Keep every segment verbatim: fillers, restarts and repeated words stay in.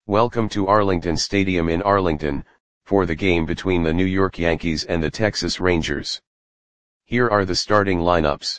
Welcome to Arlington Stadium in Arlington, for the game between the New York Yankees and the Texas Rangers. Here are the starting lineups.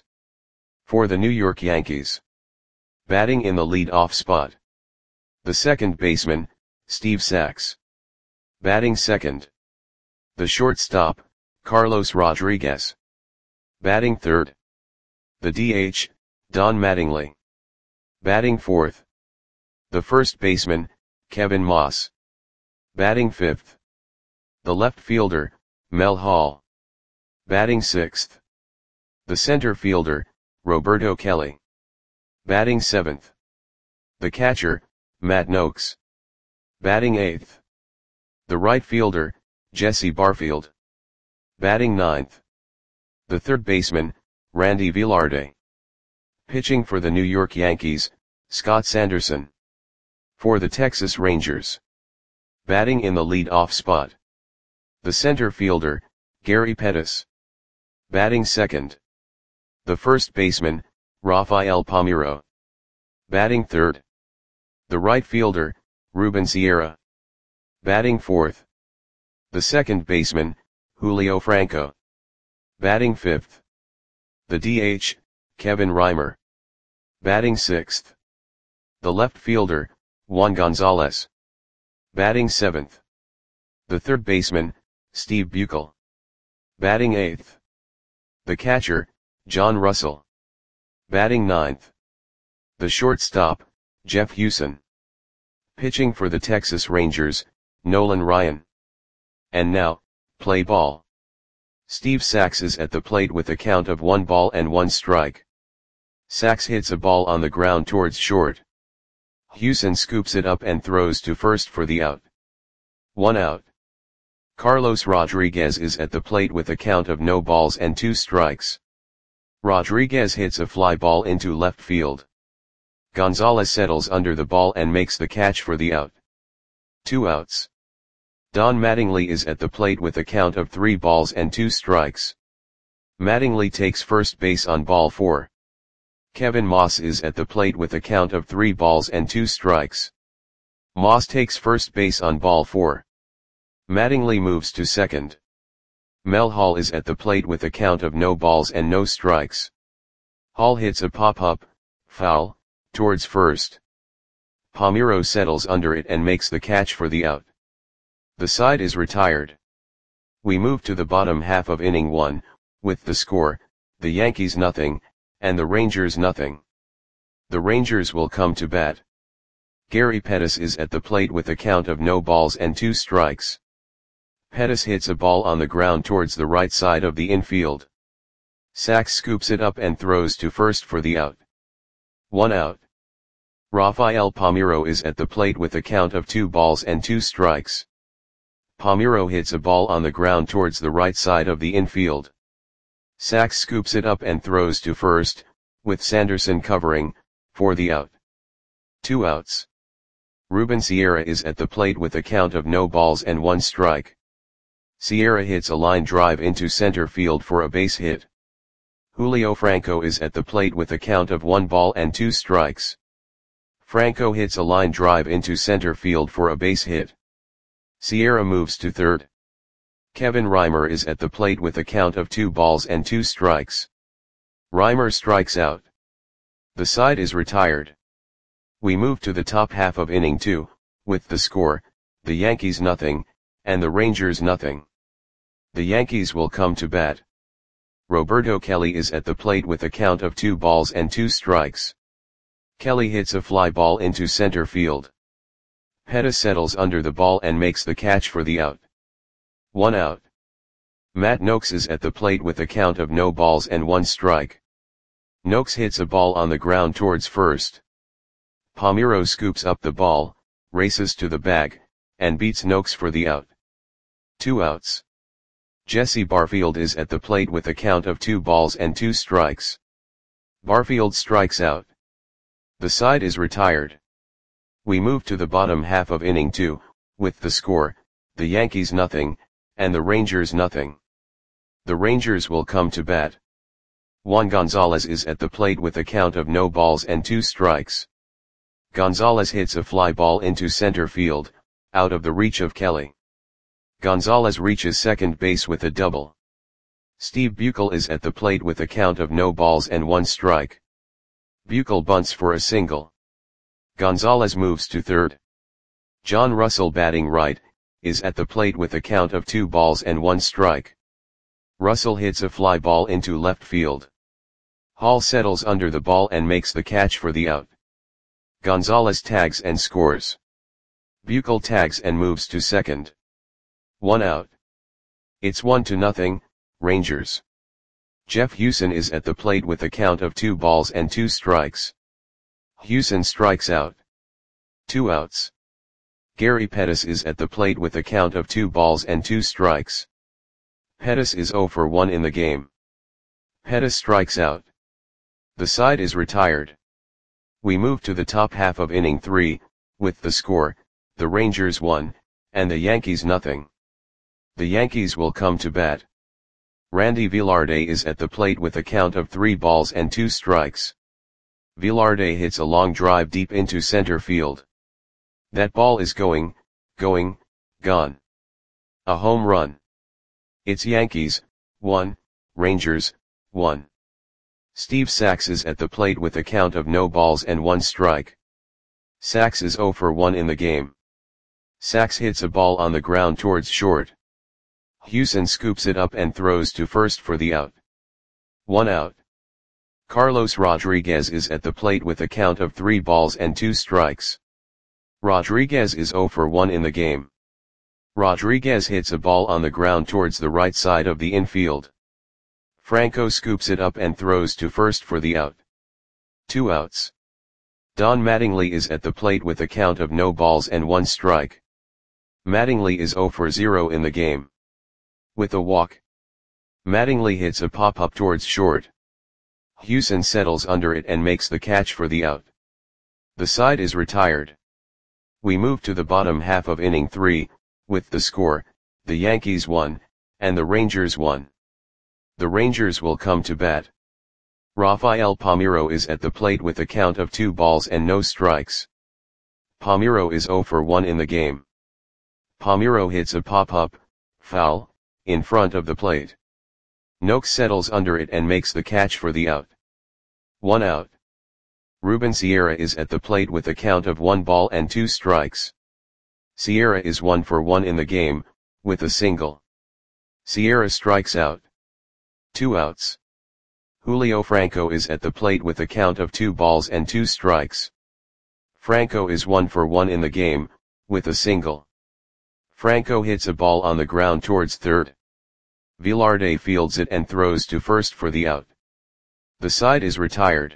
For the New York Yankees. Batting in the lead-off spot. The second baseman, Steve Sax. Batting second. The shortstop, Carlos Rodriguez. Batting third. The D H, Don Mattingly. Batting fourth. The first baseman, Kevin Moss. Batting fifth. The left fielder, Mel Hall. Batting sixth. The center fielder, Roberto Kelly. Batting seventh. The catcher, Matt Nokes. Batting eighth. The right fielder, Jesse Barfield. Batting ninth. The third baseman, Randy Velarde. Pitching for the New York Yankees, Scott Sanderson. For the Texas Rangers. Batting in the lead-off spot. The center fielder, Gary Pettis. Batting second. The first baseman, Rafael Palmeiro. Batting third. The right fielder, Ruben Sierra. Batting fourth. The second baseman, Julio Franco. Batting fifth. The D H, Kevin Reimer. Batting sixth. The left fielder, Juan Gonzalez. Batting seventh. The third baseman, Steve Buechel. Batting eighth. The catcher, John Russell. Batting ninth. The shortstop, Jeff Hewson. Pitching for the Texas Rangers, Nolan Ryan. And now, play ball. Steve Sax is at the plate with a count of one ball and one strike. Sax hits a ball on the ground towards short. Hewson scoops it up and throws to first for the out. One out. Carlos Rodriguez is at the plate with a count of no balls and two strikes. Rodriguez hits a fly ball into left field. Gonzalez settles under the ball and makes the catch for the out. Two outs. Don Mattingly is at the plate with a count of three balls and two strikes. Mattingly takes first base on ball four. Kevin Moss is at the plate with a count of three balls and two strikes. Moss takes first base on ball four. Mattingly moves to second. Mel Hall is at the plate with a count of no balls and no strikes. Hall hits a pop-up, foul, towards first. Palmeiro settles under it and makes the catch for the out. The side is retired. We move to the bottom half of inning one, with the score, the Yankees nothing, and the Rangers nothing. The Rangers will come to bat. Gary Pettis is at the plate with a count of no balls and two strikes. Pettis hits a ball on the ground towards the right side of the infield. Sax scoops it up and throws to first for the out. One out. Rafael Palmeiro is at the plate with a count of two balls and two strikes. Palmeiro hits a ball on the ground towards the right side of the infield. Sax scoops it up and throws to first, with Sanderson covering, for the out. Two outs. Ruben Sierra is at the plate with a count of no balls and one strike. Sierra hits a line drive into center field for a base hit. Julio Franco is at the plate with a count of one ball and two strikes. Franco hits a line drive into center field for a base hit. Sierra moves to third. Kevin Reimer is at the plate with a count of two balls and two strikes. Reimer strikes out. The side is retired. We move to the top half of inning two, with the score, the Yankees nothing, and the Rangers nothing. The Yankees will come to bat. Roberto Kelly is at the plate with a count of two balls and two strikes. Kelly hits a fly ball into center field. Pettis settles under the ball and makes the catch for the out. One out. Matt Nokes is at the plate with a count of no balls and one strike. Nokes hits a ball on the ground towards first. Palmeiro scoops up the ball, races to the bag, and beats Nokes for the out. Two outs. Jesse Barfield is at the plate with a count of two balls and two strikes. Barfield strikes out. The side is retired. We move to the bottom half of inning two, with the score, the Yankees nothing, and the Rangers nothing. The Rangers will come to bat. Juan Gonzalez is at the plate with a count of no balls and two strikes. Gonzalez hits a fly ball into center field, out of the reach of Kelly. Gonzalez reaches second base with a double. Steve Buechele is at the plate with a count of no balls and one strike. Buechele bunts for a single. Gonzalez moves to third. John Russell, batting right, is at the plate with a count of two balls and one strike. Russell hits a fly ball into left field. Hall settles under the ball and makes the catch for the out. Gonzalez tags and scores. Buechele tags and moves to second. One out. It's one to nothing, Rangers. Jeff Hewson is at the plate with a count of two balls and two strikes. Hewson strikes out. Two outs. Gary Pettis is at the plate with a count of two balls and two strikes. Pettis is zero for one in the game. Pettis strikes out. The side is retired. We move to the top half of inning three, with the score, the Rangers one, and the Yankees nothing. The Yankees will come to bat. Randy Velarde is at the plate with a count of three balls and two strikes. Velarde hits a long drive deep into center field. That ball is going, going, gone. A home run. It's Yankees, one, Rangers, one. Steve Sax is at the plate with a count of no balls and one strike. Sax is zero for one in the game. Sax hits a ball on the ground towards short. Hewson scoops it up and throws to first for the out. One out. Carlos Rodriguez is at the plate with a count of three balls and two strikes. Rodriguez is zero for one in the game. Rodriguez hits a ball on the ground towards the right side of the infield. Franco scoops it up and throws to first for the out. Two outs. Don Mattingly is at the plate with a count of no balls and one strike. Mattingly is zero for zero in the game. With a walk. Mattingly hits a pop-up towards short. Hewson settles under it and makes the catch for the out. The side is retired. We move to the bottom half of inning three, with the score, the Yankees one, and the Rangers one. The Rangers will come to bat. Rafael Palmeiro is at the plate with a count of two balls and no strikes. Palmeiro is zero for one in the game. Palmeiro hits a pop-up, foul, in front of the plate. Noakes settles under it and makes the catch for the out. One out. Ruben Sierra is at the plate with a count of one ball and two strikes. Sierra is one for one in the game, with a single. Sierra strikes out. Two outs. Julio Franco is at the plate with a count of two balls and two strikes. Franco is one for one in the game, with a single. Franco hits a ball on the ground towards third. Velarde fields it and throws to first for the out. The side is retired.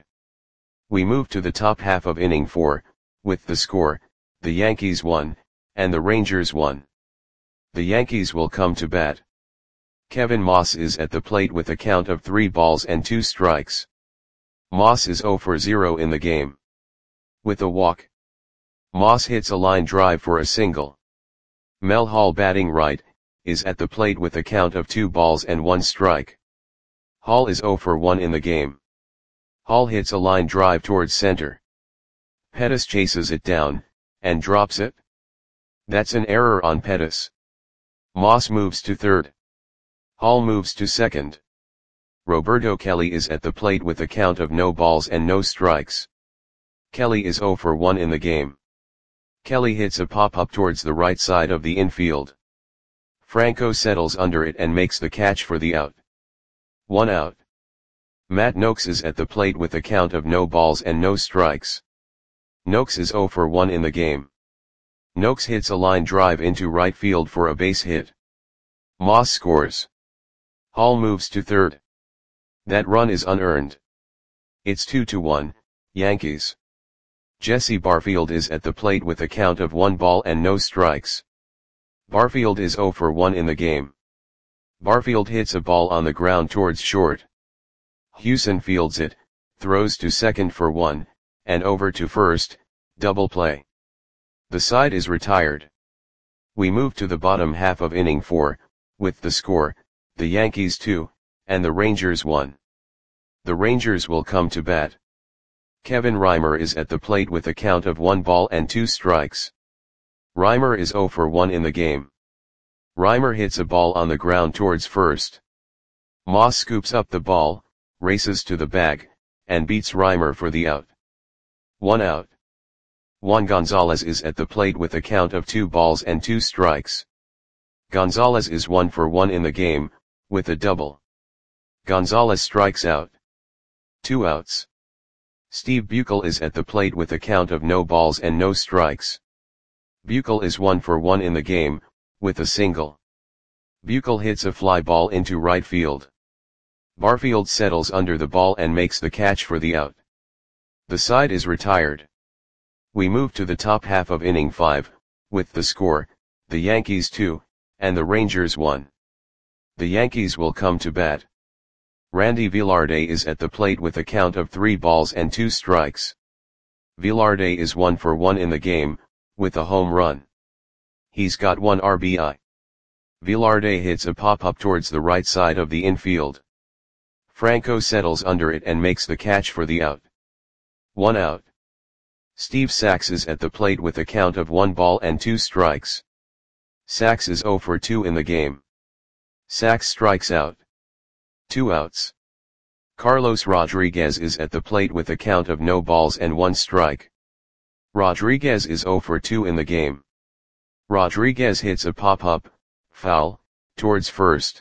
We move to the top half of inning four, with the score, the Yankees one, and the Rangers one. The Yankees will come to bat. Kevin Moss is at the plate with a count of three balls and two strikes. Moss is zero for zero in the game. With a walk. Moss hits a line drive for a single. Mel Hall, batting right, is at the plate with a count of two balls and one strike. Hall is zero for one in the game. Hall hits a line drive towards center. Pettis chases it down, and drops it. That's an error on Pettis. Moss moves to third. Hall moves to second. Roberto Kelly is at the plate with a count of no balls and no strikes. Kelly is zero for one in the game. Kelly hits a pop-up towards the right side of the infield. Franco settles under it and makes the catch for the out. One out. Matt Noakes is at the plate with a count of no balls and no strikes. Noakes is zero for one in the game. Noakes hits a line drive into right field for a base hit. Moss scores. Hall moves to third. That run is unearned. It's two to one, Yankees. Jesse Barfield is at the plate with a count of one ball and no strikes. Barfield is zero for one in the game. Barfield hits a ball on the ground towards short. Hewson fields it, throws to second for one, and over to first, double play. The side is retired. We move to the bottom half of inning four, with the score, the Yankees two, and the Rangers one. The Rangers will come to bat. Kevin Reimer is at the plate with a count of one ball and two strikes. Reimer is zero for one in the game. Reimer hits a ball on the ground towards first. Moss scoops up the ball, races to the bag, and beats Reimer for the out. One out. Juan Gonzalez is at the plate with a count of two balls and two strikes. Gonzalez is one for one in the game, with a double. Gonzalez strikes out. Two outs. Steve Buechel is at the plate with a count of no balls and no strikes. Buechel is one for one in the game, with a single. Buechel hits a fly ball into right field. Barfield settles under the ball and makes the catch for the out. The side is retired. We move to the top half of inning five, with the score, the Yankees two, and the Rangers one. The Yankees will come to bat. Randy Velarde is at the plate with a count of three balls and two strikes. Velarde is one for one in the game, with a home run. He's got one R B I. Velarde hits a pop-up towards the right side of the infield. Franco settles under it and makes the catch for the out. One out. Steve Sax is at the plate with a count of one ball and two strikes. Sax is zero for two in the game. Sax strikes out. Two outs. Carlos Rodriguez is at the plate with a count of no balls and one strike. Rodriguez is zero for two in the game. Rodriguez hits a pop-up, foul, towards first.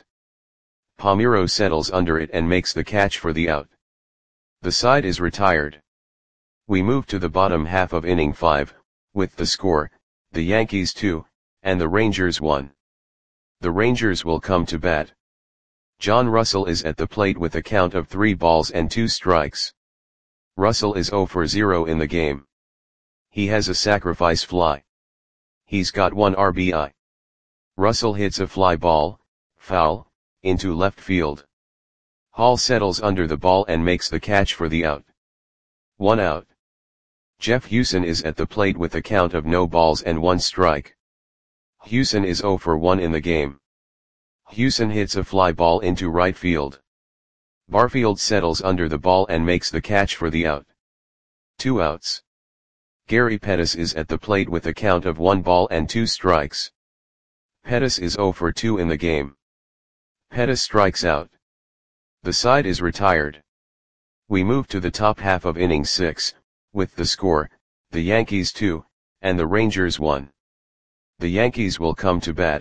Palmeiro settles under it and makes the catch for the out. The side is retired. We move to the bottom half of inning five, with the score, the Yankees two, and the Rangers one. The Rangers will come to bat. John Russell is at the plate with a count of three balls and two strikes. Russell is zero for zero in the game. He has a sacrifice fly. He's got one R B I. Russell hits a fly ball, foul, into left field. Hall settles under the ball and makes the catch for the out. One out. Jeff Hewson is at the plate with a count of no balls and one strike. Hewson is zero for one in the game. Hewson hits a fly ball into right field. Barfield settles under the ball and makes the catch for the out. Two outs. Gary Pettis is at the plate with a count of one ball and two strikes. Pettis is zero for two in the game. Pettis strikes out. The side is retired. We move to the top half of inning six, with the score, the Yankees two, and the Rangers one. The Yankees will come to bat.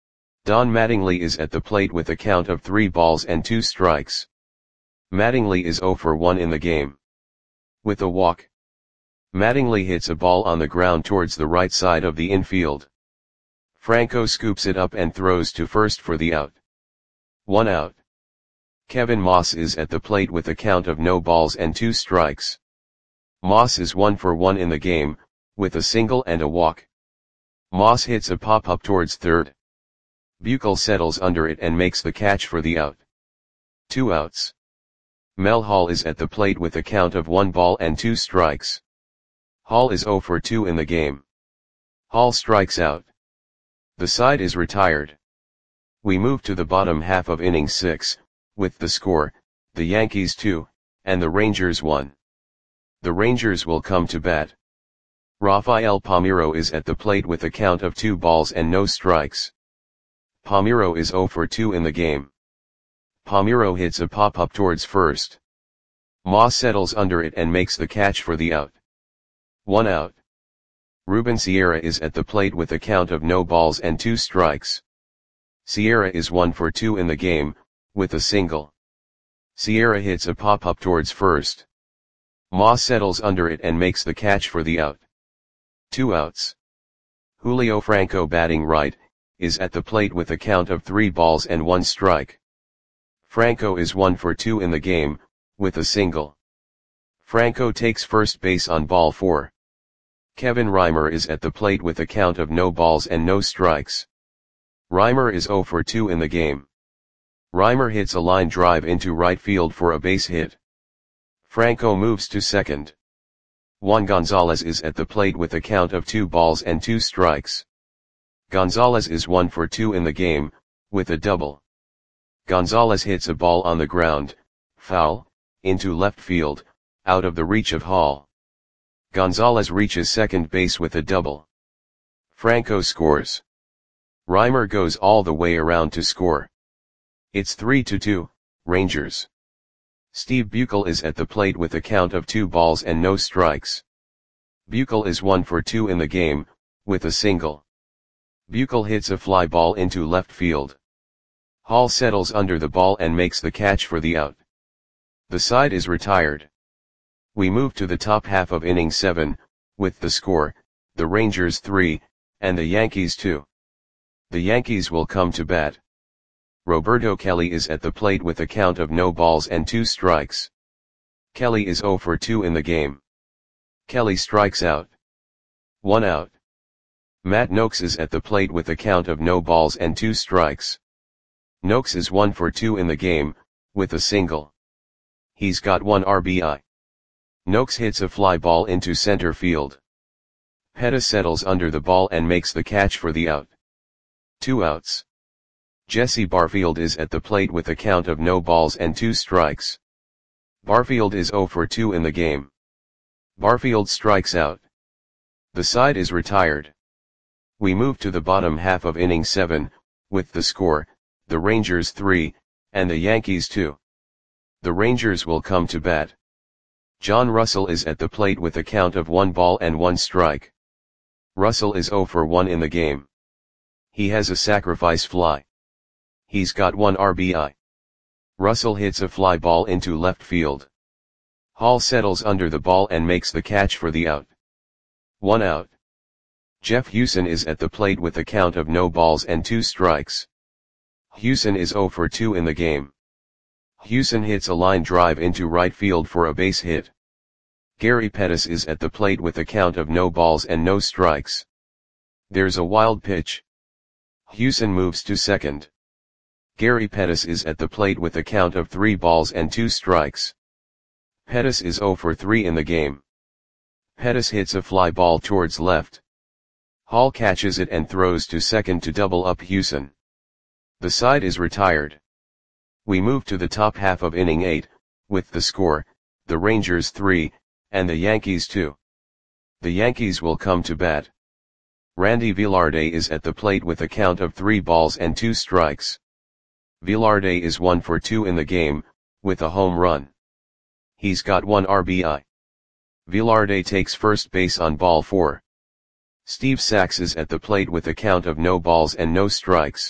Don Mattingly is at the plate with a count of three balls and two strikes. Mattingly is zero for one in the game. With a walk. Mattingly hits a ball on the ground towards the right side of the infield. Franco scoops it up and throws to first for the out. One out. Kevin Moss is at the plate with a count of no balls and two strikes. Moss is one for one in the game, with a single and a walk. Moss hits a pop-up towards third. Buechel settles under it and makes the catch for the out. Two outs. Mel Hall is at the plate with a count of one ball and two strikes. Hall is zero for two in the game. Hall strikes out. The side is retired. We move to the bottom half of inning six, with the score, the Yankees two, and the Rangers one. The Rangers will come to bat. Rafael Palmeiro is at the plate with a count of two balls and no strikes. Palmeiro is zero for two in the game. Palmeiro hits a pop-up towards first. Moss settles under it and makes the catch for the out. One out. Ruben Sierra is at the plate with a count of no balls and two strikes. Sierra is one for two in the game, with a single. Sierra hits a pop-up towards first. Moss settles under it and makes the catch for the out. Two outs. Julio Franco, batting right, is at the plate with a count of three balls and one strike. Franco is one for two in the game, with a single. Franco takes first base on ball four. Kevin Reimer is at the plate with a count of no balls and no strikes. Reimer is zero for two in the game. Reimer hits a line drive into right field for a base hit. Franco moves to second. Juan Gonzalez is at the plate with a count of two balls and two strikes. Gonzalez is one for two in the game, with a double. Gonzalez hits a ball on the ground, foul, into left field, out of the reach of Hall. Gonzalez reaches second base with a double. Franco scores. Reimer goes all the way around to score. It's three to two, Rangers. Steve Buechel is at the plate with a count of two balls and no strikes. Buechel is one for two in the game, with a single. Buechel hits a fly ball into left field. Hall settles under the ball and makes the catch for the out. The side is retired. We move to the top half of inning seven, with the score, the Rangers three, and the Yankees two. The Yankees will come to bat. Roberto Kelly is at the plate with a count of no balls and two strikes. Kelly is zero for two in the game. Kelly strikes out. One out. Matt Noakes is at the plate with a count of no balls and two strikes. Noakes is one for two in the game, with a single. He's got one R B I. Noakes hits a fly ball into center field. Pettis settles under the ball and makes the catch for the out. Two outs. Jesse Barfield is at the plate with a count of no balls and two strikes. Barfield is zero for two in the game. Barfield strikes out. The side is retired. We move to the bottom half of inning seven, with the score, the Rangers three, and the Yankees two. The Rangers will come to bat. John Russell is at the plate with a count of one ball and one strike. Russell is zero for one in the game. He has a sacrifice fly. He's got one R B I. Russell hits a fly ball into left field. Hall settles under the ball and makes the catch for the out. One out. Jeff Hewson is at the plate with a count of no balls and two strikes. Hewson is zero for two in the game. Hewson hits a line drive into right field for a base hit. Gary Pettis is at the plate with a count of no balls and no strikes. There's a wild pitch. Hewson moves to second. Gary Pettis is at the plate with a count of three balls and two strikes. Pettis is zero for three in the game. Pettis hits a fly ball towards left. Hall catches it and throws to second to double up Hewson. The side is retired. We move to the top half of inning eight, with the score, the Rangers three, and the Yankees two. The Yankees will come to bat. Randy Velarde is at the plate with a count of three balls and two strikes. Velarde is one for two in the game, with a home run. He's got one R B I. Velarde takes first base on ball four. Steve Sax is at the plate with a count of no balls and no strikes.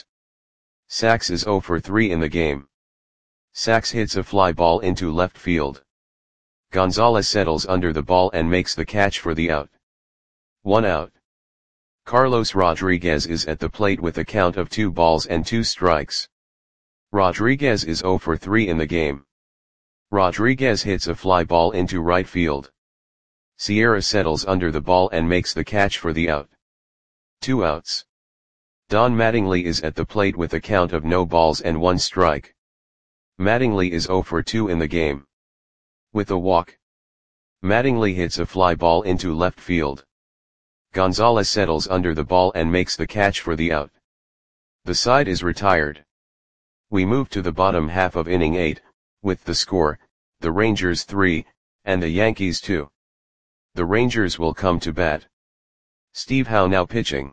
Sax is zero for three in the game. Sax hits a fly ball into left field. Gonzalez settles under the ball and makes the catch for the out. One out. Carlos Rodriguez is at the plate with a count of two balls and two strikes. Rodriguez is zero for three in the game. Rodriguez hits a fly ball into right field. Sierra settles under the ball and makes the catch for the out. Two outs. Don Mattingly is at the plate with a count of no balls and one strike. Mattingly is zero for two in the game. With a walk. Mattingly hits a fly ball into left field. Gonzalez settles under the ball and makes the catch for the out. The side is retired. We move to the bottom half of inning eight, with the score, the Rangers three, and the Yankees two. The Rangers will come to bat. Steve Howe now pitching.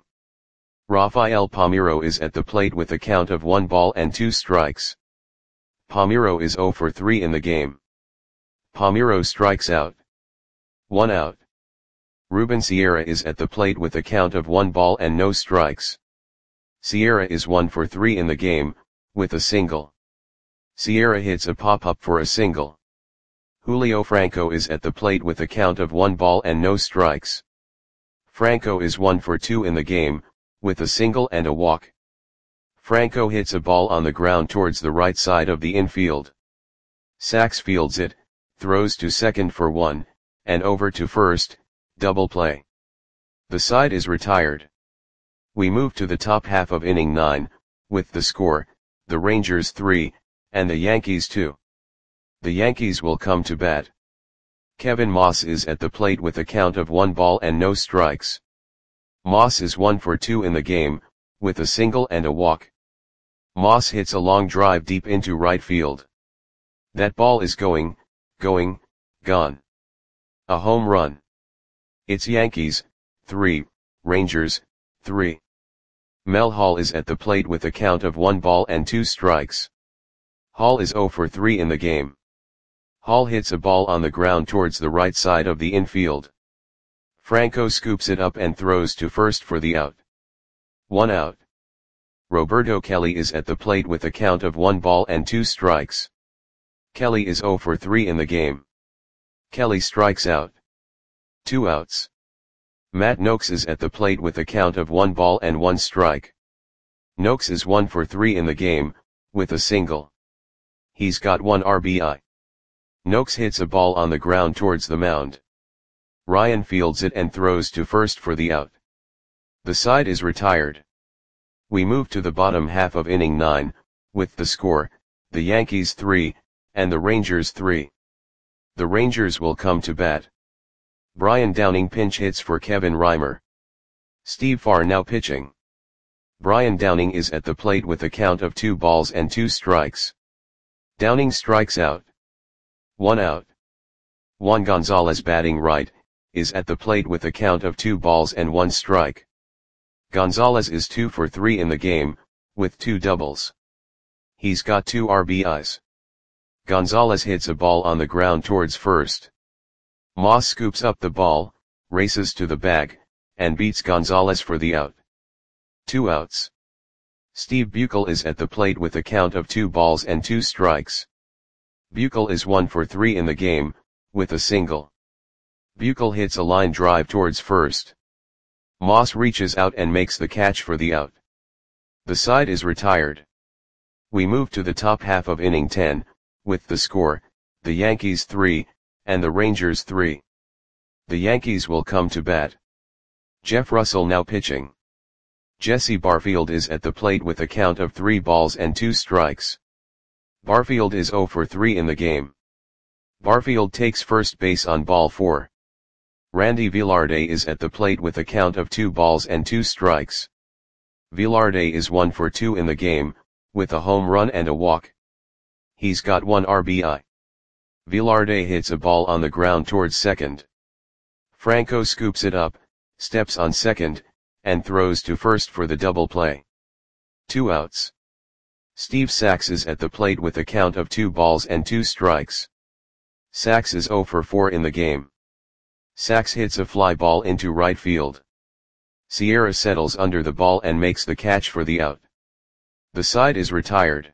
Rafael Palmeiro is at the plate with a count of one ball and two strikes. Palmeiro is zero for three in the game. Palmeiro strikes out. One out. Ruben Sierra is at the plate with a count of one ball and no strikes. Sierra is one for three in the game, with a single. Sierra hits a pop-up for a single. Julio Franco is at the plate with a count of one ball and no strikes. Franco is one for two in the game, with a single and a walk. Franco hits a ball on the ground towards the right side of the infield. Sax fields it, throws to second for one, and over to first, double play. The side is retired. We move to the top half of inning nine, with the score, the Rangers three, and the Yankees two. The Yankees will come to bat. Kevin Moss is at the plate with a count of one ball and no strikes. Moss is one for two in the game, with a single and a walk. Moss hits a long drive deep into right field. That ball is going, going, gone. A home run. It's Yankees, three, Rangers, three. Mel Hall is at the plate with a count of one ball and two strikes. Hall is zero for three in the game. Hall hits a ball on the ground towards the right side of the infield. Franco scoops it up and throws to first for the out. One out. Roberto Kelly is at the plate with a count of one ball and two strikes. Kelly is zero for three in the game. Kelly strikes out. Two outs. Matt Noakes is at the plate with a count of one ball and one strike. Noakes is one for three in the game, with a single. He's got one R B I. Noakes hits a ball on the ground towards the mound. Ryan fields it and throws to first for the out. The side is retired. We move to the bottom half of inning nine, with the score, the Yankees three, and the Rangers three. The Rangers will come to bat. Brian Downing pinch hits for Kevin Reimer. Steve Farr now pitching. Brian Downing is at the plate with a count of two balls and two strikes. Downing strikes out. One out. Juan Gonzalez batting right, is at the plate with a count of two balls and one strike. Gonzalez is two for three in the game, with two doubles. He's got two R B Is. Gonzalez hits a ball on the ground towards first. Moss scoops up the ball, races to the bag, and beats Gonzalez for the out. Two outs. Steve Buechel is at the plate with a count of two balls and two strikes. Buechel is one for three in the game, with a single. Buechel hits a line drive towards first. Moss reaches out and makes the catch for the out. The side is retired. We move to the top half of inning ten, with the score, the Yankees three, and the Rangers three. The Yankees will come to bat. Jeff Russell now pitching. Jesse Barfield is at the plate with a count of three balls and two strikes. Barfield is zero for three in the game. Barfield takes first base on ball four. Randy Velarde is at the plate with a count of two balls and two strikes. Velarde is one for two in the game, with a home run and a walk. He's got one R B I. Velarde hits a ball on the ground towards second. Franco scoops it up, steps on second, and throws to first for the double play. Two outs. Steve Sax is at the plate with a count of two balls and two strikes. Sax is zero for four in the game. Sax hits a fly ball into right field. Sierra settles under the ball and makes the catch for the out. The side is retired.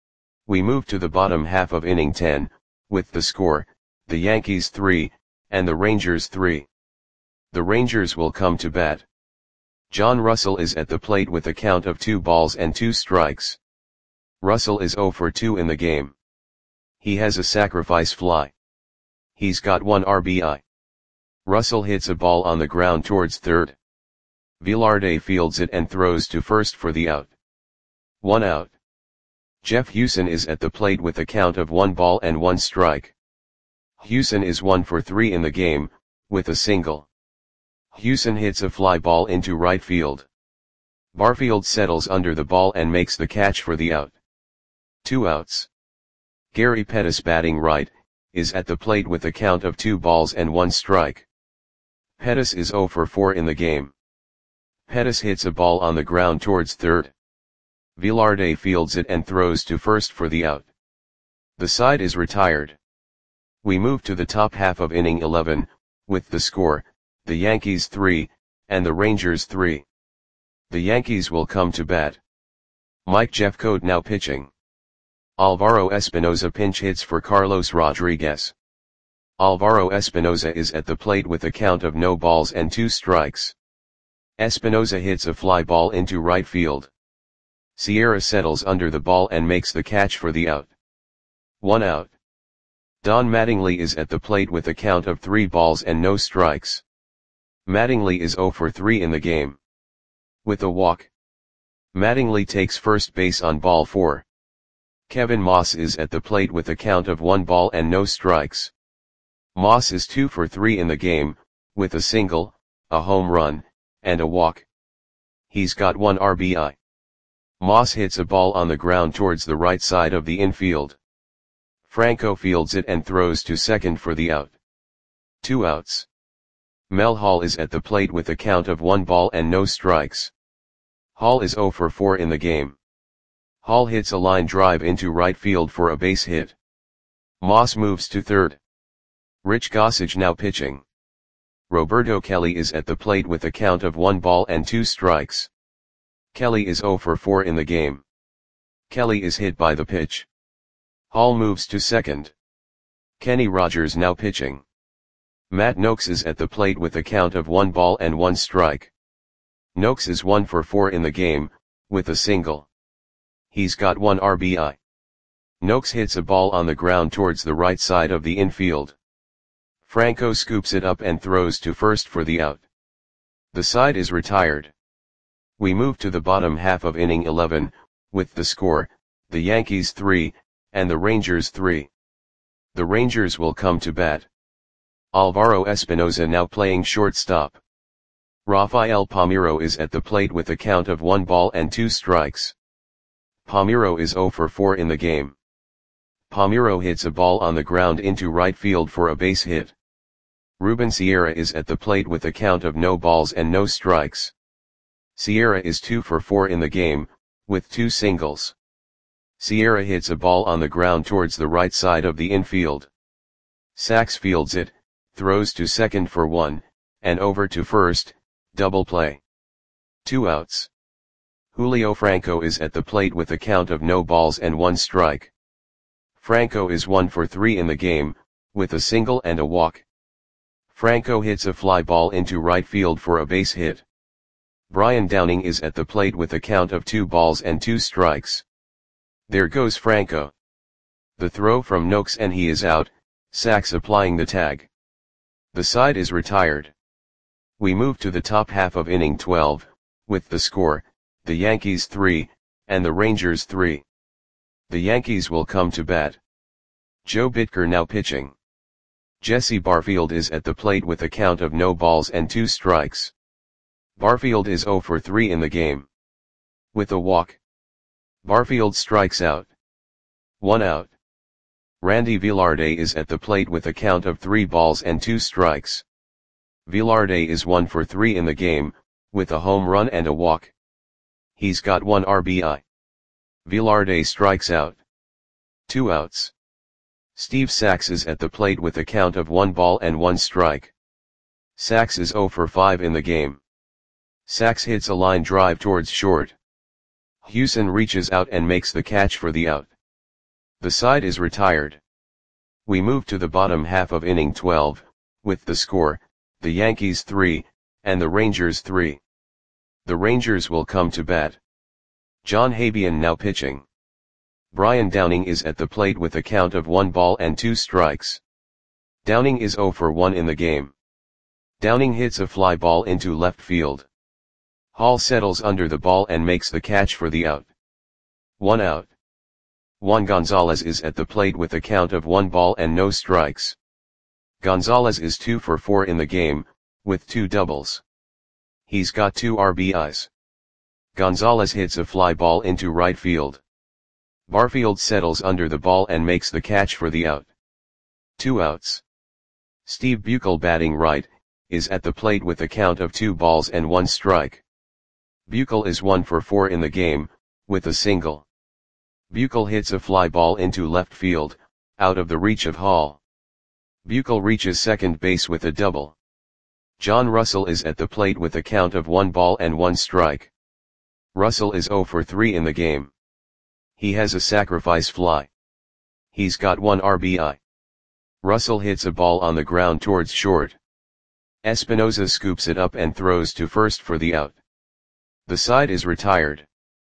We move to the bottom half of inning ten, with the score, the Yankees three, and the Rangers three. The Rangers will come to bat. John Russell is at the plate with a count of two balls and two strikes. Russell is zero for two in the game. He has a sacrifice fly. He's got one R B I. Russell hits a ball on the ground towards third. Velarde fields it and throws to first for the out. One out. Jeff Hewson is at the plate with a count of one ball and one strike. Hewson is one for three in the game, with a single. Hewson hits a fly ball into right field. Barfield settles under the ball and makes the catch for the out. Two outs. Gary Pettis batting right, is at the plate with a count of two balls and one strike. Pettis is zero for four in the game. Pettis hits a ball on the ground towards third. Velarde fields it and throws to first for the out. The side is retired. We move to the top half of inning eleven, with the score, the Yankees three, and the Rangers three. The Yankees will come to bat. Mike Jeffcoat now pitching. Alvaro Espinoza pinch hits for Carlos Rodriguez. Alvaro Espinoza is at the plate with a count of no balls and two strikes. Espinoza hits a fly ball into right field. Sierra settles under the ball and makes the catch for the out. One out. Don Mattingly is at the plate with a count of three balls and no strikes. Mattingly is zero for three in the game. With a walk. Mattingly takes first base on ball four. Kevin Moss is at the plate with a count of one ball and no strikes. Moss is two for three in the game, with a single, a home run, and a walk. He's got one R B I. Moss hits a ball on the ground towards the right side of the infield. Franco fields it and throws to second for the out. Two outs. Mel Hall is at the plate with a count of one ball and no strikes. Hall is oh for four in the game. Hall hits a line drive into right field for a base hit. Moss moves to third. Rich Gossage now pitching. Roberto Kelly is at the plate with a count of one ball and two strikes. Kelly is oh for four in the game. Kelly is hit by the pitch. Hall moves to second. Kenny Rogers now pitching. Matt Noakes is at the plate with a count of one ball and one strike. Noakes is one for four in the game, with a single. He's got one R B I. Noakes hits a ball on the ground towards the right side of the infield. Franco scoops it up and throws to first for the out. The side is retired. We move to the bottom half of inning eleven, with the score, the Yankees three, and the Rangers three. The Rangers will come to bat. Alvaro Espinoza now playing shortstop. Rafael Palmeiro is at the plate with a count of one ball and two strikes. Palmeiro is oh for four in the game. Palmeiro hits a ball on the ground into right field for a base hit. Ruben Sierra is at the plate with a count of no balls and no strikes. Sierra is two for four in the game, with two singles. Sierra hits a ball on the ground towards the right side of the infield. Sachs fields it, throws to second for one, and over to first, double play. Two outs. Julio Franco is at the plate with a count of no balls and one strike. Franco is one for three in the game, with a single and a walk. Franco hits a fly ball into right field for a base hit. Brian Downing is at the plate with a count of two balls and two strikes. There goes Franco. The throw from Noakes and he is out, Sachs applying the tag. The side is retired. We move to the top half of inning twelve, with the score, the Yankees three, and the Rangers three. The Yankees will come to bat. Joe Bitker now pitching. Jesse Barfield is at the plate with a count of no balls and two strikes. Barfield is oh for three in the game. With a walk. Barfield strikes out. One out. Randy Velarde is at the plate with a count of three balls and two strikes. Velarde is one for three in the game, with a home run and a walk. He's got one R B I. Velarde strikes out. Two outs. Steve Sachs is at the plate with a count of one ball and one strike. Sachs is oh for five in the game. Sachs hits a line drive towards short. Hewson reaches out and makes the catch for the out. The side is retired. We move to the bottom half of inning twelve, with the score, the Yankees three, and the Rangers three. The Rangers will come to bat. John Habian now pitching. Brian Downing is at the plate with a count of one ball and two strikes. Downing is oh for one in the game. Downing hits a fly ball into left field. Hall settles under the ball and makes the catch for the out. One out. Juan Gonzalez is at the plate with a count of one ball and no strikes. Gonzalez is two for four in the game, with two doubles. He's got two R B Is. Gonzalez hits a fly ball into right field. Barfield settles under the ball and makes the catch for the out. Two outs. Steve Buechel batting right, is at the plate with a count of two balls and one strike. Buechel is one for four in the game, with a single. Buechel hits a fly ball into left field, out of the reach of Hall. Buechel reaches second base with a double. John Russell is at the plate with a count of one ball and one strike. Russell is oh for three in the game. He has a sacrifice fly. He's got one R B I. Russell hits a ball on the ground towards short. Espinoza scoops it up and throws to first for the out. The side is retired.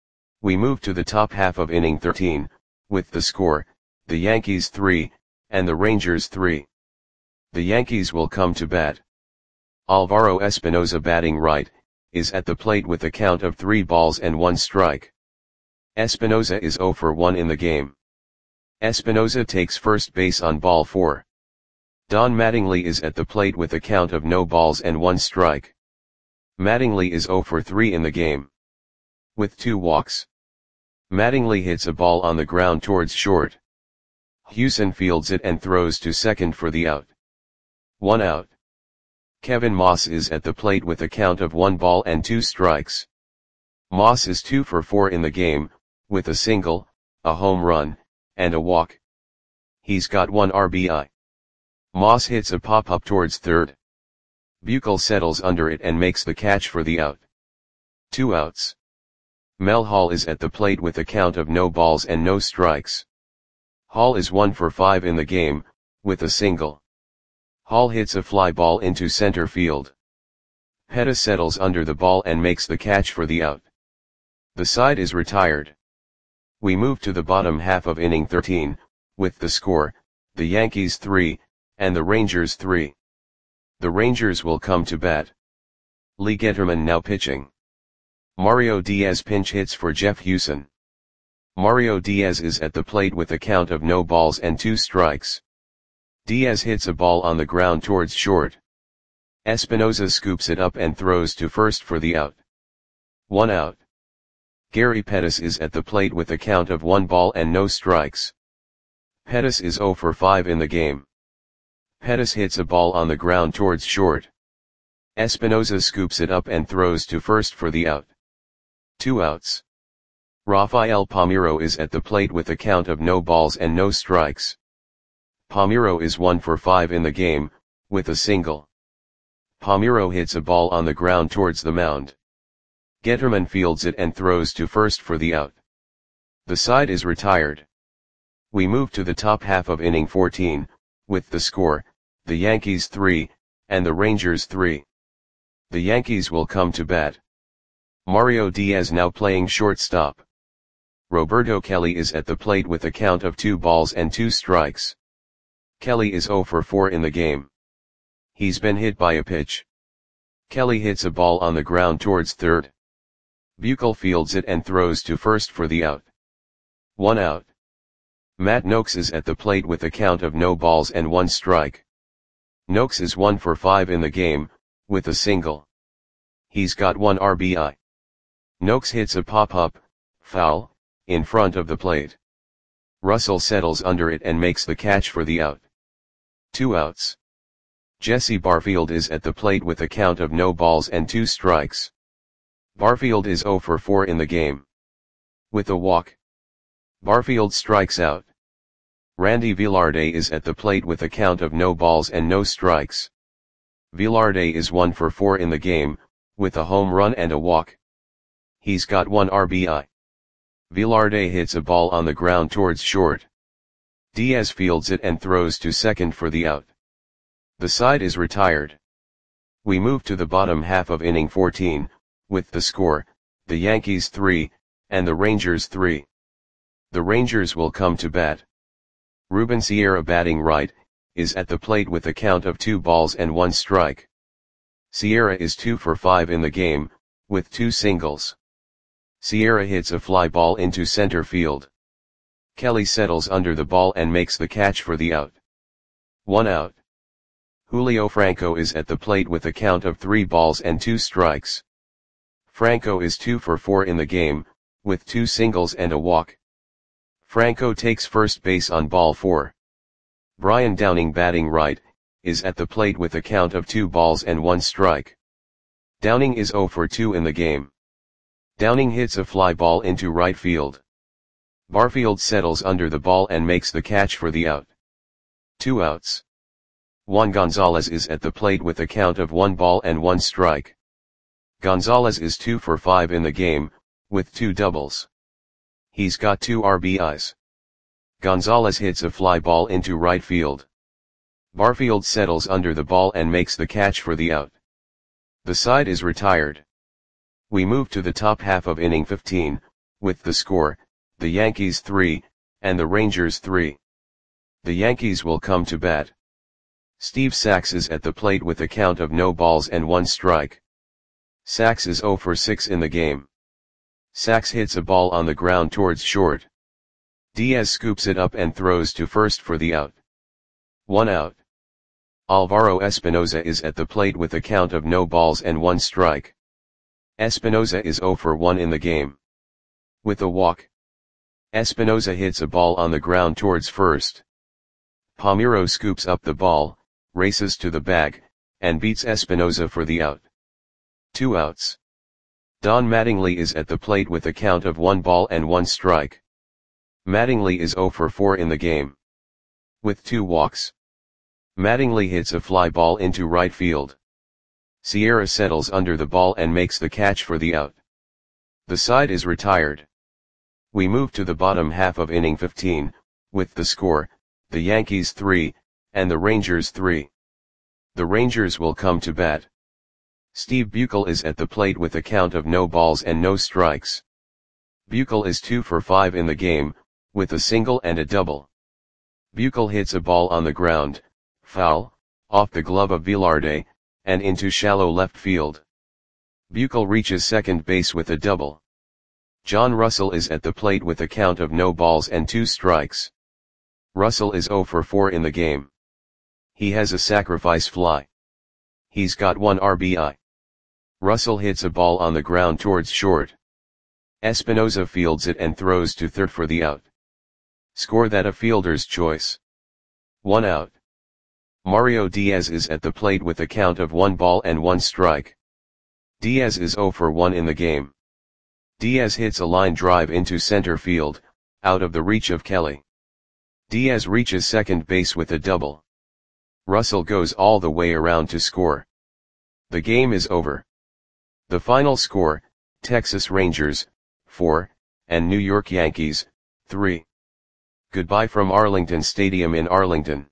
We move to the top half of inning thirteen, with the score, the Yankees three, and the Rangers three. The Yankees will come to bat. Alvaro Espinoza batting right, is at the plate with a count of three balls and one strike. Espinoza is oh for one in the game. Espinoza takes first base on ball four. Don Mattingly is at the plate with a count of no balls and one strike. Mattingly is oh for three in the game. With two walks. Mattingly hits a ball on the ground towards short. Hewson fields it and throws to second for the out. One out. Kevin Moss is at the plate with a count of one ball and two strikes. Moss is two for four in the game, with a single, a home run, and a walk. He's got one R B I. Moss hits a pop-up towards third. Buechel settles under it and makes the catch for the out. Two outs. Mel Hall is at the plate with a count of no balls and no strikes. Hall is one for five in the game, with a single. Hall hits a fly ball into center field. Pettis settles under the ball and makes the catch for the out. The side is retired. We move to the bottom half of inning thirteen, with the score, the Yankees three, and the Rangers three. The Rangers will come to bat. Lee Getterman now pitching. Mario Diaz pinch hits for Jeff Hewson. Mario Diaz is at the plate with a count of no balls and two strikes. Diaz hits a ball on the ground towards short. Espinosa scoops it up and throws to first for the out. One out. Gary Pettis is at the plate with a count of one ball and no strikes. Pettis is zero for five in the game. Pettis hits a ball on the ground towards short. Espinosa scoops it up and throws to first for the out. Two outs. Rafael Palmeiro is at the plate with a count of no balls and no strikes. Palmeiro is one for five in the game, with a single. Palmeiro hits a ball on the ground towards the mound. Getterman fields it and throws to first for the out. The side is retired. We move to the top half of inning fourteen, with the score, the Yankees three, and the Rangers three. The Yankees will come to bat. Mario Diaz now playing shortstop. Roberto Kelly is at the plate with a count of two balls and two strikes. Kelly is zero for four in the game. He's been hit by a pitch. Kelly hits a ball on the ground towards third. Buechel fields it and throws to first for the out. One out. Matt Noakes is at the plate with a count of no balls and one strike. Noakes is one for five in the game, with a single. He's got one R B I. Noakes hits a pop-up, foul, in front of the plate. Russell settles under it and makes the catch for the out. Two outs. Jesse Barfield is at the plate with a count of no balls and two strikes. Barfield is zero for four in the game. With a walk. Barfield strikes out. Randy Velarde is at the plate with a count of no balls and no strikes. Velarde is one for four in the game, with a home run and a walk. He's got one R B I. Velarde hits a ball on the ground towards short. Diaz fields it and throws to second for the out. The side is retired. We move to the bottom half of inning fourteen, with the score, the Yankees three, and the Rangers three. The Rangers will come to bat. Ruben Sierra batting right, is at the plate with a count of two balls and one strike. Sierra is two for five in the game, with two singles. Sierra hits a fly ball into center field. Kelly settles under the ball and makes the catch for the out. One out. Julio Franco is at the plate with a count of three balls and two strikes. Franco is two for four in the game, with two singles and a walk. Franco takes first base on ball four. Brian Downing batting right, is at the plate with a count of two balls and one strike. Downing is zero for two in the game. Downing hits a fly ball into right field. Barfield settles under the ball and makes the catch for the out. Two outs. Juan Gonzalez is at the plate with a count of one ball and one strike. Gonzalez is two for five in the game, with two doubles. He's got two R B Is. Gonzalez hits a fly ball into right field. Barfield settles under the ball and makes the catch for the out. The side is retired. We move to the top half of inning fifteen, with the score, the Yankees three, and the Rangers three. The Yankees will come to bat. Steve Sax is at the plate with a count of no balls and one strike. Sax is zero for six in the game. Sax hits a ball on the ground towards short. Diaz scoops it up and throws to first for the out. One out. Alvaro Espinosa is at the plate with a count of no balls and one strike. Espinosa is zero for one in the game. With a walk. Espinosa hits a ball on the ground towards first. Palmeiro scoops up the ball, races to the bag, and beats Espinoza for the out. Two outs. Don Mattingly is at the plate with a count of one ball and one strike. Mattingly is oh for four in the game. With two walks. Mattingly hits a fly ball into right field. Sierra settles under the ball and makes the catch for the out. The side is retired. We move to the bottom half of inning fifteen, with the score, the Yankees three, and the Rangers three. The Rangers will come to bat. Steve Buechel is at the plate with a count of no balls and no strikes. Buechel is two for five in the game, with a single and a double. Buechel hits a ball on the ground, foul, off the glove of Velarde, and into shallow left field. Buechel reaches second base with a double. John Russell is at the plate with a count of no balls and two strikes. Russell is oh for four in the game. He has a sacrifice fly. He's got one R B I. Russell hits a ball on the ground towards short. Espinoza fields it and throws to third for the out. Score that a fielder's choice. One out. Mario Diaz is at the plate with a count of one ball and one strike. Diaz is oh for one in the game. Diaz hits a line drive into center field, out of the reach of Kelly. Diaz reaches second base with a double. Russell goes all the way around to score. The game is over. The final score, Texas Rangers, four, and New York Yankees, three. Goodbye from Arlington Stadium in Arlington.